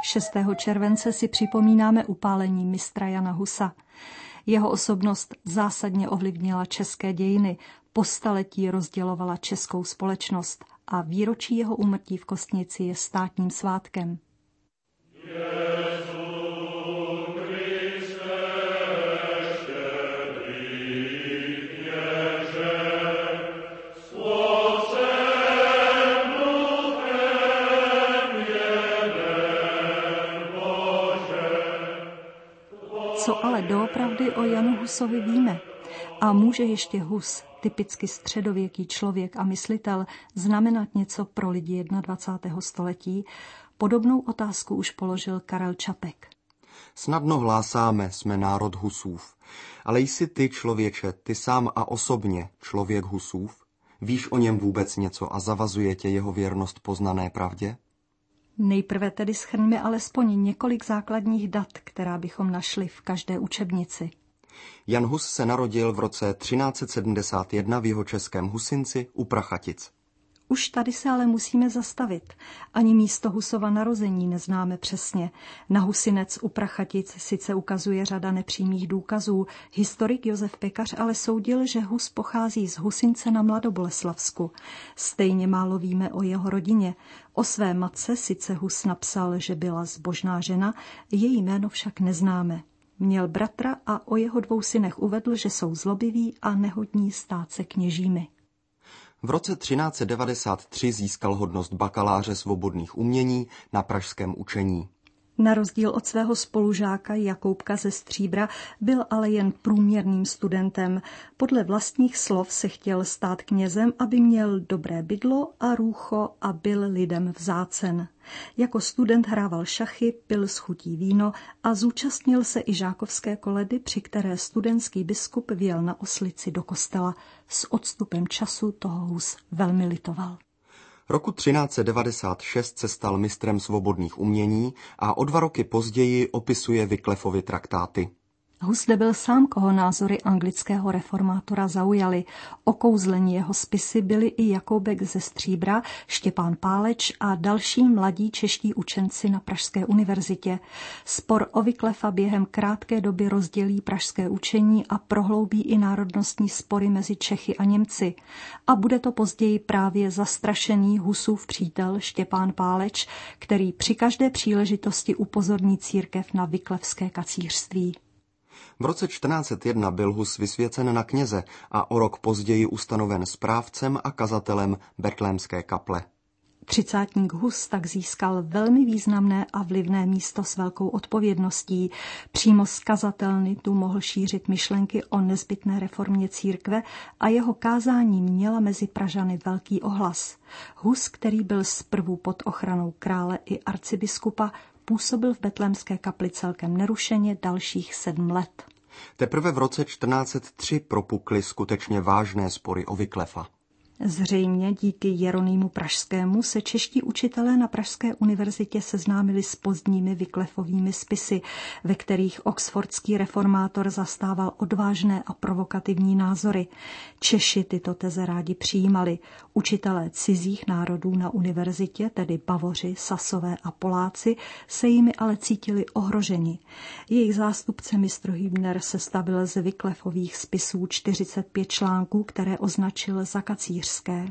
6. července si připomínáme upálení mistra Jana Husa. Jeho osobnost zásadně ovlivnila české dějiny, po staletí rozdělovala českou společnost a výročí jeho úmrtí v Kostnici je státním svátkem. Co ale doopravdy o Janu Husovi víme? A může ještě Hus, typicky středověký člověk a myslitel, znamenat něco pro lidi 21. století? Podobnou otázku už položil Karel Čapek. Snadno hlásáme, jsme národ Husův. Ale jsi ty, člověče, ty sám a osobně člověk Husův? Víš o něm vůbec něco a zavazuje tě jeho věrnost poznané pravdě? Nejprve tedy shrňme alespoň několik základních dat, která bychom našli v každé učebnici. Jan Hus se narodil v roce 1371 v jihočeském Husinci u Prachatic. Už tady se ale musíme zastavit. Ani místo Husova narození neznáme přesně. Na Husinec u Prachatic sice ukazuje řada nepřímých důkazů. Historik Josef Pekař ale soudil, že Hus pochází z Husince na Mladoboleslavsku. Stejně málo víme o jeho rodině. O své matce sice Hus napsal, že byla zbožná žena, její jméno však neznáme. Měl bratra a o jeho 2 synech uvedl, že jsou zlobiví a nehodní stát se kněžími. V roce 1393 získal hodnost bakaláře svobodných umění na pražském učení. Na rozdíl od svého spolužáka Jakoubka ze Stříbra byl ale jen průměrným studentem. Podle vlastních slov se chtěl stát knězem, aby měl dobré bydlo a růcho a byl lidem vzácen. Jako student hrával šachy, pil s chutí víno a zúčastnil se i žákovské koledy, při které studentský biskup vjel na oslici do kostela. S odstupem času toho Hus velmi litoval. Roku 1396 se stal mistrem svobodných umění a o 2 roky později opisuje Wyclifovy traktáty. Hus nebyl sám, koho názory anglického reformátora zaujaly. Okouzlení jeho spisy byli i Jakoubek ze Stříbra, Štěpán Páleč a další mladí čeští učenci na Pražské univerzitě. Spor o Wyclifa během krátké doby rozdělí pražské učení a prohloubí i národnostní spory mezi Čechy a Němci. A bude to později právě zastrašený Husův přítel Štěpán Páleč, který při každé příležitosti upozorní církev na wyclifské kacířství. V roce 1401 byl Hus vysvěcen na kněze a o rok později ustanoven správcem a kazatelem Betlémské kaple. Třicátník Hus tak získal velmi významné a vlivné místo s velkou odpovědností. Přímo z kazatelny tu mohl šířit myšlenky o nezbytné reformě církve a jeho kázání měla mezi Pražany velký ohlas. Hus, který byl zprvu pod ochranou krále i arcibiskupa, působil v Betlémské kapli celkem nerušeně dalších 7 let. Teprve v roce 1403 propukly skutečně vážné spory o Wyclifa. Zřejmě díky Jeronýmu Pražskému se čeští učitelé na Pražské univerzitě seznámili s pozdními Wyclifovými spisy, ve kterých oxfordský reformátor zastával odvážné a provokativní názory. Češi tyto teze rádi přijímali. Učitelé cizích národů na univerzitě, tedy Bavoři, Sasové a Poláci, se jimi ale cítili ohroženi. Jejich zástupce mistr Hübner sestavil z Wyclifových spisů 45 článků, které označil za kacířské.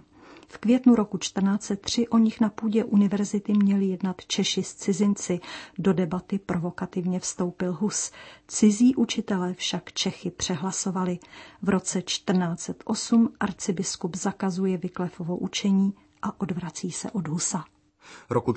V květnu roku 1403 o nich na půdě univerzity měli jednat Češi s cizinci. Do debaty provokativně vstoupil Hus. Cizí učitelé však Čechy přehlasovali. V roce 1408 arcibiskup zakazuje Wyclifovo učení a odvrací se od Husa. Roku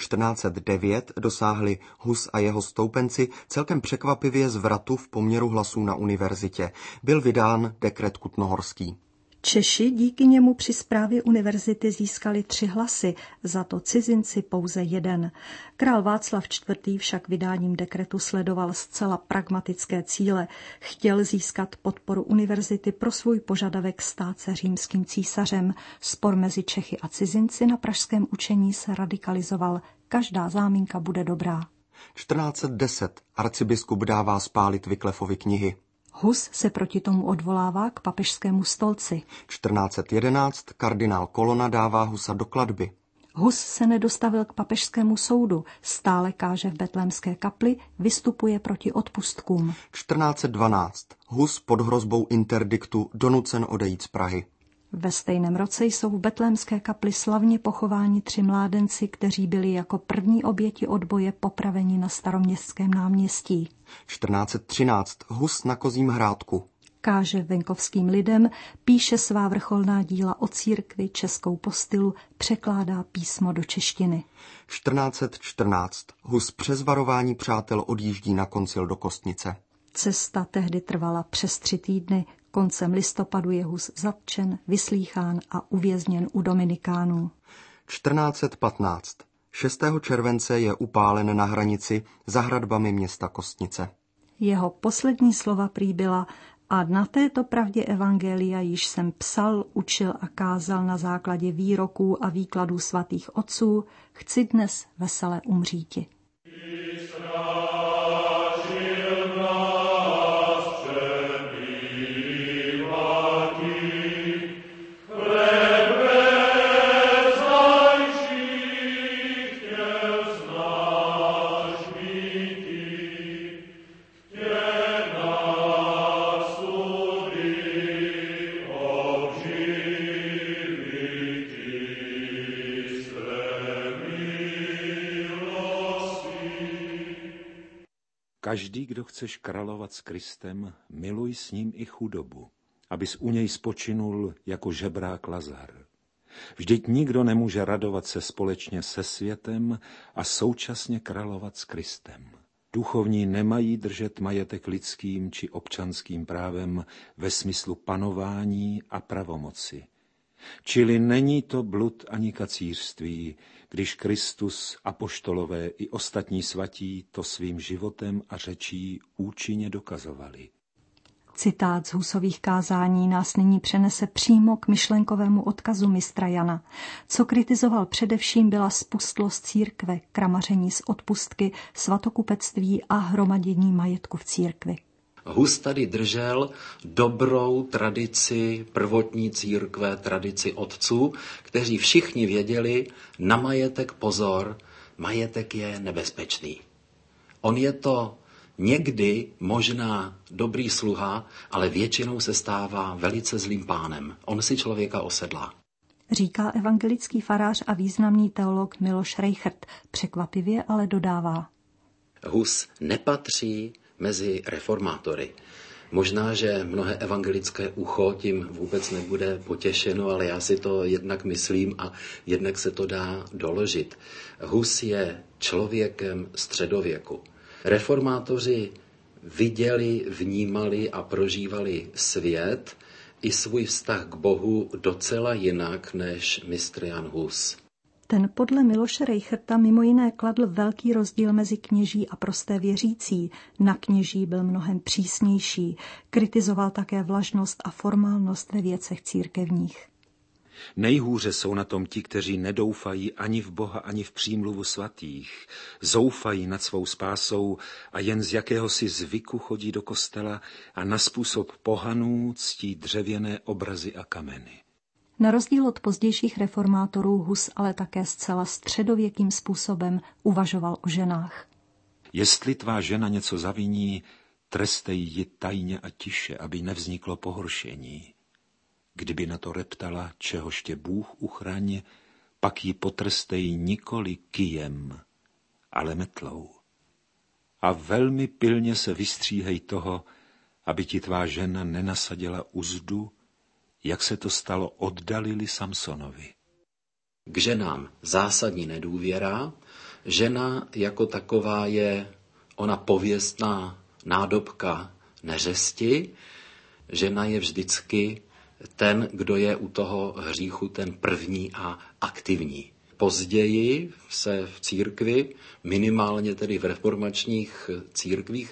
1409 dosáhli Hus a jeho stoupenci celkem překvapivě zvratu v poměru hlasů na univerzitě. Byl vydán dekret kutnohorský. Češi díky němu při správě univerzity získali 3 hlasy, za to cizinci pouze 1. Král Václav IV. Však vydáním dekretu sledoval zcela pragmatické cíle. Chtěl získat podporu univerzity pro svůj požadavek stát se římským císařem. Spor mezi Čechy a cizinci na pražském učení se radikalizoval. Každá záminka bude dobrá. 1410 arcibiskup dává spálit Wyclifovy knihy. Hus se proti tomu odvolává k papežskému stolci. 1411 kardinál Colonna dává Husa do klatby. Hus se nedostavil k papežskému soudu, stále káže v Betlémské kapli, vystupuje proti odpustkům. 1412. Hus pod hrozbou interdiktu donucen odejít z Prahy. Ve stejném roce jsou v Betlémské kapli slavně pochováni 3 mládenci, kteří byli jako první oběti odboje popraveni na Staroměstském náměstí. 1413. Hus na Kozím Hrádku. Káže venkovským lidem, píše svá vrcholná díla o církvi, českou postylu, překládá písmo do češtiny. 1414. Hus přes varování přátel odjíždí na koncil do Kostnice. Cesta tehdy trvala přes 3 týdny. Koncem listopadu je Hus zatčen, vyslýchán a uvězněn u Dominikánů. 1415. 6. července je upálen na hranici za hradbami města Kostnice. Jeho poslední slova prý byla: a na této pravdě evangelia již jsem psal, učil a kázal na základě výroků a výkladů svatých otců, chci dnes veselé umříti. Každý, kdo chceš královat s Kristem, miluj s ním i chudobu, abys u něj spočinul jako žebrák Lazar. Vždyť nikdo nemůže radovat se společně se světem a současně královat s Kristem. Duchovní nemají držet majetek lidským či občanským právem ve smyslu panování a pravomoci. Čili není to blud ani kacířství, když Kristus, apoštolové i ostatní svatí to svým životem a řečí účinně dokazovali. Citát z Husových kázání nás nyní přenese přímo k myšlenkovému odkazu mistra Jana. Co kritizoval především, byla spustlost církve, kramaření z odpustky, svatokupectví a hromadění majetku v církvi. Hus tady držel dobrou tradici prvotní církve, tradici otců, kteří všichni věděli, na majetek pozor, majetek je nebezpečný. On je to někdy možná dobrý sluha, ale většinou se stává velice zlým pánem. On si člověka osedlá. Říká evangelický farář a významný teolog Miloš Reichert. Překvapivě ale dodává: Hus nepatří mezi reformátory. Možná, že mnohé evangelické ucho tím vůbec nebude potěšeno, ale já si to jednak myslím a jednak se to dá doložit. Hus je člověkem středověku. Reformátoři viděli, vnímali a prožívali svět i svůj vztah k Bohu docela jinak než mistr Jan Hus. Ten podle Miloše Reicherta mimo jiné kladl velký rozdíl mezi kněží a prosté věřící. Na kněží byl mnohem přísnější. Kritizoval také vlažnost a formálnost ve věcech církevních. Nejhůře jsou na tom ti, kteří nedoufají ani v Boha, ani v přímluvu svatých. Zoufají nad svou spásou a jen z jakéhosi zvyku chodí do kostela a na způsob pohanů ctí dřevěné obrazy a kameny. Na rozdíl od pozdějších reformátorů Hus ale také zcela středověkým způsobem uvažoval o ženách. Jestli tvá žena něco zaviní, trestej ji tajně a tiše, aby nevzniklo pohoršení. Kdyby na to reptala, čehož tě Bůh uchraň, pak ji potrestej nikoli kyjem, ale metlou. A velmi pilně se vystříhej toho, aby ti tvá žena nenasadila uzdu, jak se to stalo oddalili Samsonovi. K ženám zásadní nedůvěra. Žena jako taková je ona pověstná nádobka neřesti. Žena je vždycky ten, kdo je u toho hříchu ten první a aktivní. Později se v církvi, minimálně tedy v reformačních církvích,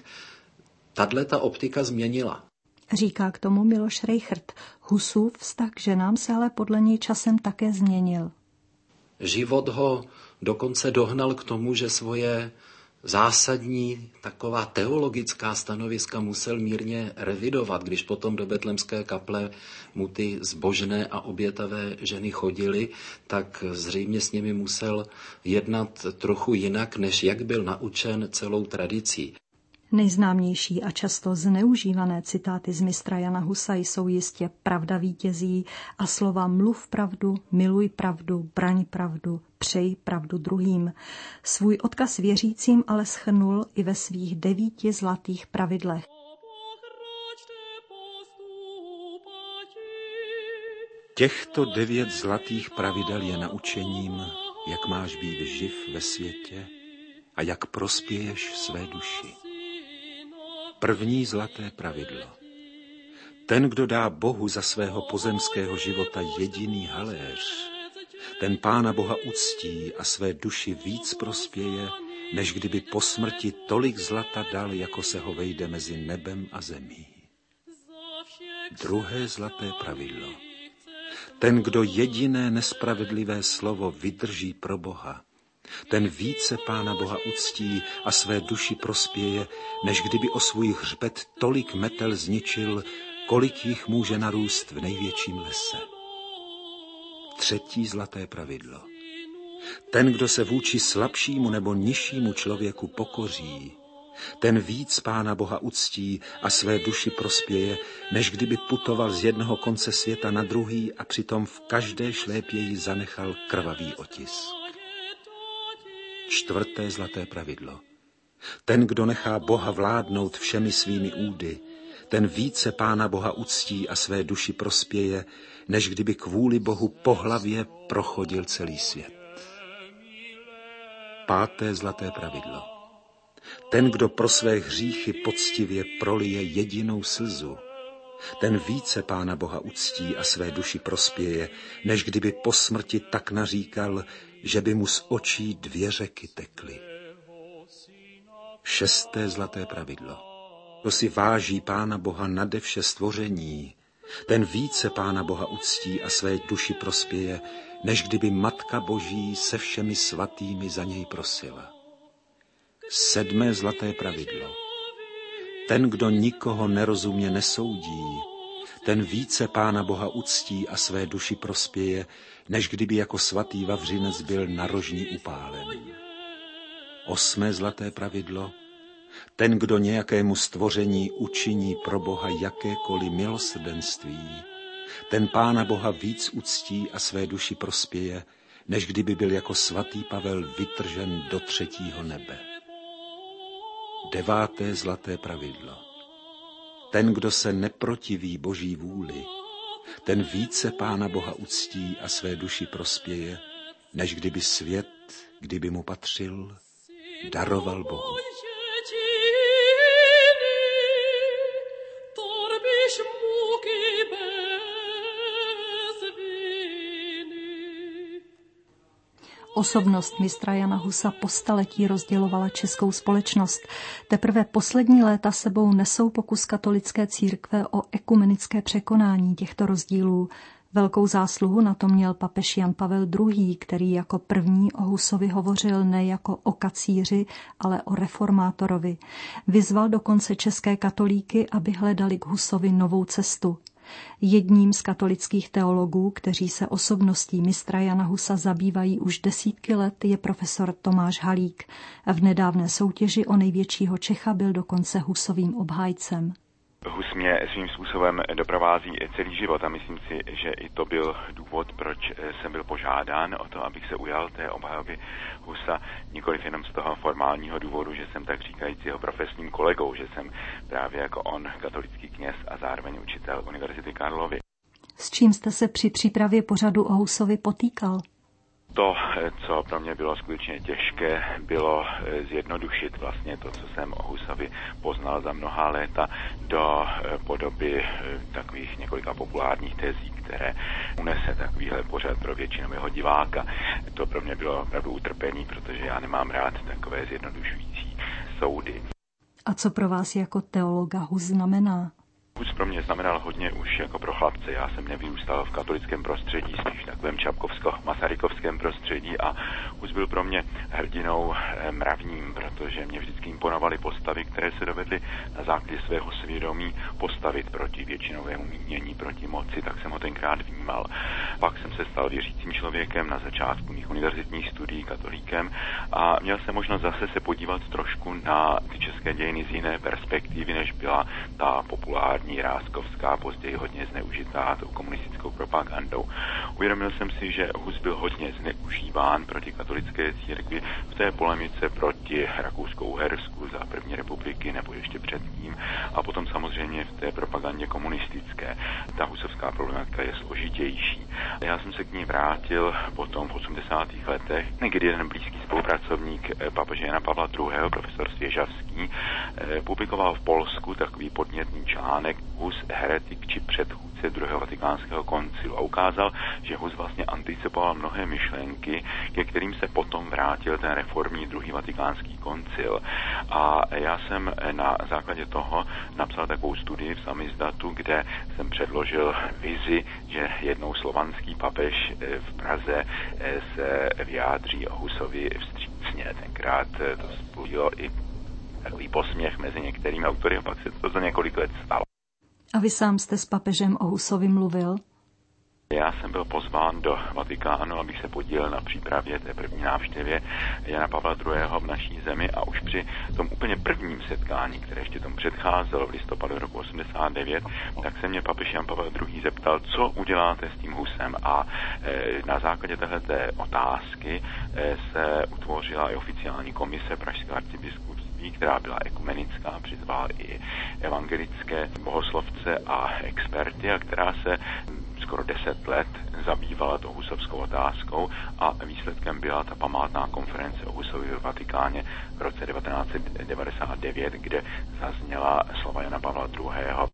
tato optika změnila. Říká k tomu Miloš Reichert. Husův vztah k ženám se ale podle něj časem také změnil. Život ho dokonce dohnal k tomu, že svoje zásadní taková teologická stanoviska musel mírně revidovat, když potom do Betlemské kaple mu ty zbožné a obětavé ženy chodily, tak zřejmě s nimi musel jednat trochu jinak, než jak byl naučen celou tradicí. Nejznámější a často zneužívané citáty z mistra Jana Husa jsou jistě Pravda vítězí a slova mluv pravdu, miluj pravdu, braň pravdu, přej pravdu druhým. Svůj odkaz věřícím ale shrnul i ve svých 9 zlatých pravidlech. Těchto 9 zlatých pravidel je naučením, jak máš být živ ve světě a jak prospěješ své duši. První zlaté pravidlo. Ten, kdo dá Bohu za svého pozemského života jediný haléř, ten Pána Boha uctí a své duši víc prospěje, než kdyby po smrti tolik zlata dal, jako se ho vejde mezi nebem a zemí. Druhé zlaté pravidlo. Ten, kdo jediné nespravedlivé slovo vydrží pro Boha, ten více Pána Boha uctí a své duši prospěje, než kdyby o svůj hřbet tolik metel zničil, kolik jich může narůst v největším lese. Třetí zlaté pravidlo. Ten, kdo se vůči slabšímu nebo nižšímu člověku pokoří, ten víc Pána Boha uctí a své duši prospěje, než kdyby putoval z jednoho konce světa na druhý a přitom v každé šlépěji zanechal krvavý otisk. Čtvrté zlaté pravidlo. Ten, kdo nechá Boha vládnout všemi svými údy, ten více Pána Boha uctí a své duši prospěje, než kdyby kvůli Bohu po hlavě prochodil celý svět. Páté zlaté pravidlo. Ten, kdo pro své hříchy poctivě prolije jedinou slzu, ten více Pána Boha uctí a své duši prospěje, než kdyby po smrti tak naříkal, že by mu z očí 2 řeky tekly. Šesté zlaté pravidlo. Kdo si váží Pána Boha nade vše stvoření, ten více Pána Boha uctí a své duši prospěje, než kdyby Matka Boží se všemi svatými za něj prosila. Sedmé zlaté pravidlo. Ten, kdo nikoho nerozumně nesoudí, ten více Pána Boha uctí a své duši prospěje, než kdyby jako svatý Vavřinec byl na rožni upálen. Osmé zlaté pravidlo. Ten, kdo nějakému stvoření učiní pro Boha jakékoliv milosrdenství, ten Pána Boha víc uctí a své duši prospěje, než kdyby byl jako svatý Pavel vytržen do 3. nebe. Deváté zlaté pravidlo. Ten, kdo se neprotiví Boží vůli, ten více Pána Boha uctí a své duši prospěje, než kdyby svět, kdyby mu patřil, daroval Bohu. Osobnost mistra Jana Husa po staletí rozdělovala českou společnost. Teprve poslední léta sebou nesou pokus katolické církve o ekumenické překonání těchto rozdílů. Velkou zásluhu na to měl papež Jan Pavel II., který jako první o Husovi hovořil ne jako o kacíři, ale o reformátorovi. Vyzval dokonce české katolíky, aby hledali k Husovi novou cestu. Jedním z katolických teologů, kteří se osobností mistra Jana Husa zabývají už desítky let, je profesor Tomáš Halík. V nedávné soutěži o největšího Čecha byl dokonce Husovým obhájcem. Hus mě svým způsobem doprovází celý život a myslím si, že i to byl důvod, proč jsem byl požádán o to, abych se ujal té obhajoby Husa, nikoliv jenom z toho formálního důvodu, že jsem tak říkajíc jeho profesním kolegou, že jsem právě jako on katolický kněz a zároveň učitel Univerzity Karlovy. S čím jste se při přípravě pořadu o Husovi potýkal? To, co pro mě bylo skutečně těžké, bylo zjednodušit vlastně to, co jsem o Husovi poznal za mnohá léta, do podoby takových několika populárních tezí, které unese takovýhle pořad pro většinového diváka. To pro mě bylo opravdu utrpení, protože já nemám rád takové zjednodušující soudy. A co pro vás jako teologa Hus znamená? Hus pro mě znamenal hodně už jako pro chlapce. Já jsem nevyrůstal v katolickém prostředí, spíš v takovém čapkovsko-masarykovském prostředí a Hus byl pro mě hrdinou mravním, protože mě vždycky imponovaly postavy, které se dovedly na základě svého svědomí postavit proti většinovému mínění, proti moci, tak jsem ho tenkrát vnímal. Pak jsem se stal věřícím člověkem na začátku mých univerzitních studií, katolíkem, a měl jsem možnost zase se podívat trošku na ty české dějiny z jiné perspektivy, než byla ta populární ráskovská, později hodně zneužitá tou komunistickou propagandou. Uvědomil jsem si, že Hus byl hodně zneužíván proti katolické církvi v té polemice proti Rakouskou-Uhersku za první republiky nebo ještě předtím a potom samozřejmě v té propagandě komunistické. Ta husovská problematika je složitější. Já jsem se k ní vrátil potom v 80. letech, kdy jeden blízký spolupracovník papeže Jana Pavla II., profesor Svěžavský, publikoval v Polsku takový podnětný článek Hus, heretik či předchůdce druhého vatikánského koncilu a ukázal, že Hus vlastně anticipoval mnohé myšlenky, ke kterým se potom vrátil ten reformní druhý vatikánský koncil. A já jsem na základě toho napsal takovou studii v samizdatu, kde jsem předložil vizi, že jednou slovanský papež v Praze se vyjádří o Husovi vstřícně. Tenkrát to spojilo i takový posměch mezi některými autory a pak se to za několik let stalo. A vy sám jste s papežem o Husovi mluvil? Já jsem byl pozván do Vatikánu, abych se podílel na přípravě té první návštěvě Jana Pavla II. V naší zemi a už při tom úplně prvním setkání, které ještě tomu předcházelo v listopadu roku 89, tak se mě papež Jan Pavel II. Zeptal, co uděláte s tím Husem, a na základě téhleté otázky se utvořila i oficiální komise Pražského arcibiskupství, která byla ekumenická, přizvala i evangelické bohoslovce a experty, a která se skoro 10 let zabývala tou husovskou otázkou a výsledkem byla ta památná konference o Husovi v Vatikáně v roce 1999, kde zazněla slova Jana Pavla II.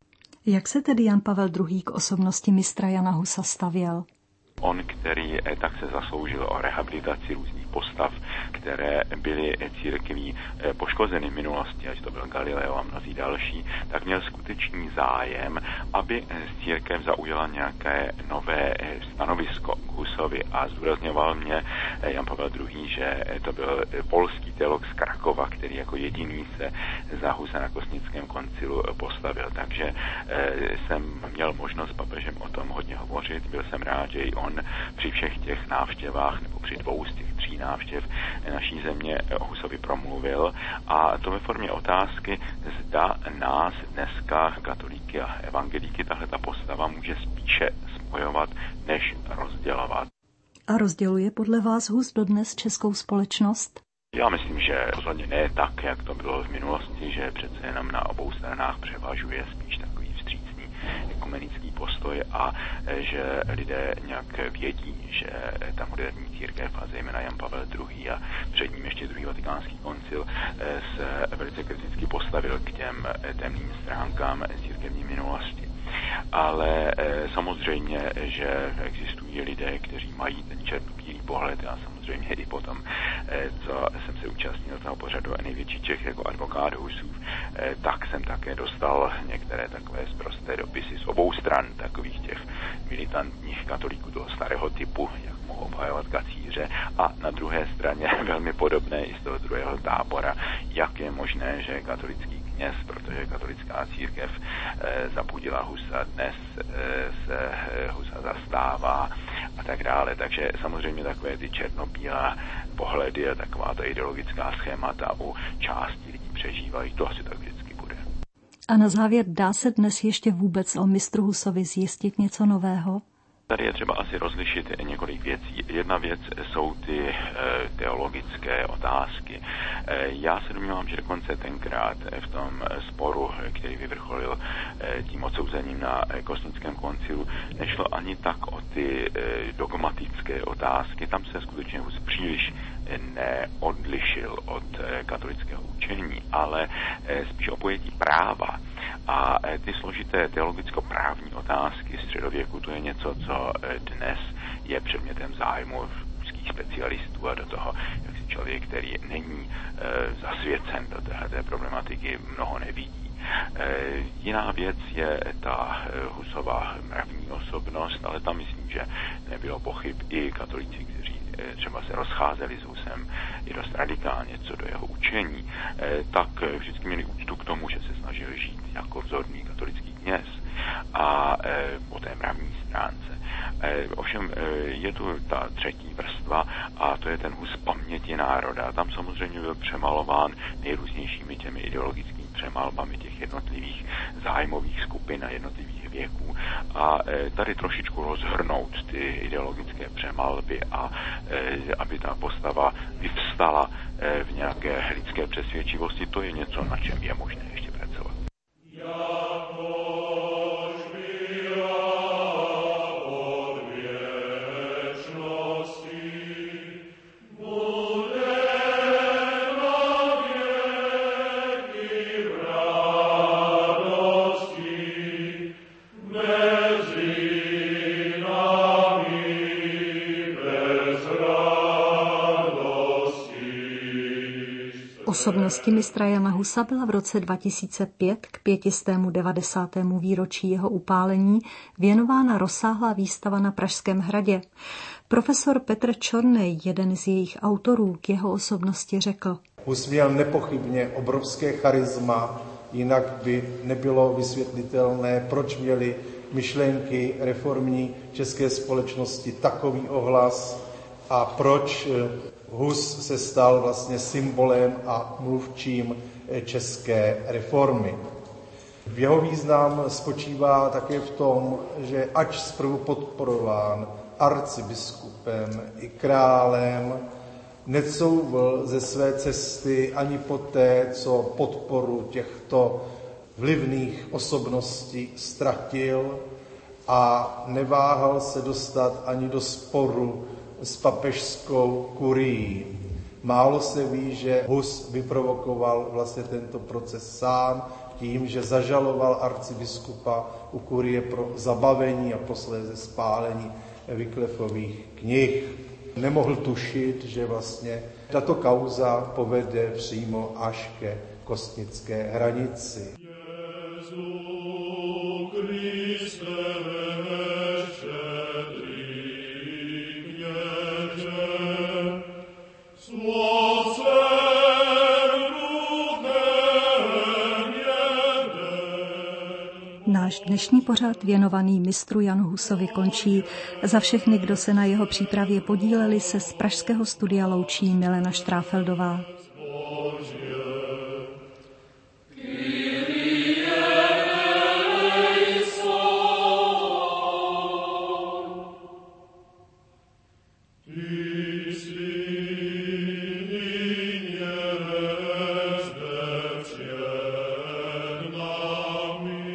Jak se tedy Jan Pavel II. K osobnosti mistra Jana Husa stavěl? On, který tak se zasloužil o rehabilitaci různých postav, které byly církví poškozeny v minulosti, ať to byl Galileo a mnozí další, tak měl skutečný zájem, aby církev zaujala nějaké nové stanovisko k Husovi, a zdůrazňoval mě Jan Pavel II., že to byl polský teolog z Krakova, který jako jediný se za Husa na Kosnickém koncilu postavil. Takže jsem měl možnost s papežem o tom hodně hovořit. Byl jsem rád, že i on při všech těch návštěvách, nebo při 2 z těch 3 návštěv naší země o Husovi promluvil, a to ve formě otázky, zda nás dneska katolíky a evangelíky tahleta postava může spíše spojovat, než rozdělovat. A rozděluje podle vás Hus dodnes českou společnost? Já myslím, že rozhodně ne tak, jak to bylo v minulosti, že přece jenom na obou stranách převažuje spíš takový vstřícný ekumenický postoj a že lidé nějak vědí, že ta moderní církev a zejména Jan Pavel II. A před ním ještě druhý vatikánský koncil se velice kriticky postavil k těm temným stránkám církevní minulosti. Ale samozřejmě, že existují lidé, kteří mají ten černobílý pohled, a samozřejmě i potom, co jsem se účastnil toho pořadu Největší Čech jako advokát Husův, tak jsem také dostal některé takové sprosté dopisy z obou stran takových těch militantních katolíků toho starého typu, jak mohou obhajovat kacíře, a na druhé straně velmi podobné i z toho druhého tábora, jak je možné, že katolický kněz, protože katolická církev zapudila Husa, dnes se Husa zastává a tak dále. Takže samozřejmě takové ty černobílé pohledy a taková ta ideologická schémata u části lidí přežívají, to asi tak vždycky bude. A na závěr, dá se dnes ještě vůbec o mistru Husovi zjistit něco nového? Tady je třeba asi rozlišit několik věcí. Jedna věc jsou ty teologické otázky. Já se domnívám, že dokonce tenkrát v tom sporu, který vyvrcholil tím odsouzením na Kosnickém koncilu, nešlo ani tak o ty dogmatické otázky. Tam se skutečně Hus příliš neodlišil od katolického učení, ale spíš o pojetí práva. A ty složité teologicko-právní otázky středověku, to je něco, co dnes je předmětem zájmu ruských specialistů a do toho, jak si člověk, který není zasvěcen do této problematiky, mnoho nevidí. Jiná věc je ta Husova mravní osobnost, ale tam myslím, že nebylo pochyb. I katolíci, kteří třeba se rozcházeli s Husem i dost radikálně co do jeho učení, tak vždycky měli úctu k tomu, že se snažil žít jako vzorný katolický kněz a po té mravní stránce. Ovšem je tu ta třetí vrstva a to je ten Hus paměti národa. Tam samozřejmě byl přemalován nejrůznějšími těmi ideologickými přemalbami těch jednotlivých zájmových skupin a jednotlivých věků a tady trošičku rozhrnout ty ideologické přemalby a aby ta postava vyvstala v nějaké lidské přesvědčivosti, to je něco, na čem je možné ještě pracovat. Osobnosti mistra Jana Husa byla v roce 2005 k 590. výročí jeho upálení věnována rozsáhlá výstava na Pražském hradě. Profesor Petr Čornej, jeden z jejich autorů, k jeho osobnosti řekl: Hus měl nepochybně obrovské charisma, jinak by nebylo vysvětlitelné, proč měly myšlenky reformní české společnosti takový ohlas a proč Hus se stal vlastně symbolem a mluvčím české reformy. Jeho význam spočívá také v tom, že ač zprvu podporován arcibiskupem i králem, necouvl ze své cesty ani poté, co podporu těchto vlivných osobností ztratil a neváhal se dostat ani do sporu s papežskou kurií. Málo se ví, že Hus vyprovokoval vlastně tento proces sám tím, že zažaloval arcibiskupa u kurie pro zabavení a posléze spálení Wyclifových knih. Nemohl tušit, že vlastně tato kauza povede přímo až ke kostnické hranici. Náš dnešní pořad věnovaný mistru Janu Husovi končí. Za všechny, kdo se na jeho přípravě podíleli, se z pražského studia loučí Milena Štráfeldová.